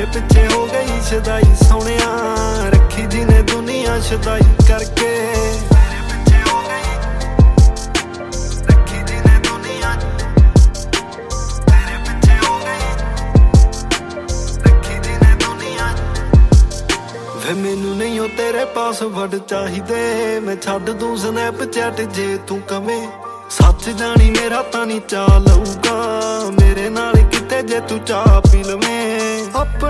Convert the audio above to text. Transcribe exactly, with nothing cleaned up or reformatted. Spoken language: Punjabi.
ਤੇਰੇ ਪਿੱਛੇ ਹੋ ਗਈ ਸ਼ਦਾਈ ਸੋਹਣਿਆ, ਰੱਖੀ ਜੀ ਨੇ ਦੁਨੀਆ ਸ਼ਦਾਈ ਕਰਕੇ। ਤੇਰੇ ਪਿੱਛੇ ਹੋ ਗਈ, ਰੱਖੀ ਜੀ ਨੇ ਦੁਨੀਆ, ਤੇਰੇ ਪਿੱਛੇ ਹੋ ਗਈ, ਰੱਖੀ ਜੀ ਨੇ ਦੁਨੀਆ। ਵੇ ਮੈਨੂੰ ਨਹੀਂ ਉਹ ਤੇਰੇ ਪਾਸਵਰਡ ਚਾਹੀਦੇ, ਮੈਂ ਛੱਡ ਦੂੰ ਸਨੈਪਚੈਟ ਜੇ ਤੂੰ ਕਵੇਂ। ਸੱਚ ਜਾਣੀ ਮੇਰਾ ਤਾਂ ਨਹੀਂ ਚਾਹ ਲਊਗਾ ਮੇਰੇ ਨਾਲ ਕਿਤੇ ਜੇ ਤੂੰ ਚਾਹ ਪੀ ਲਵੇਂ।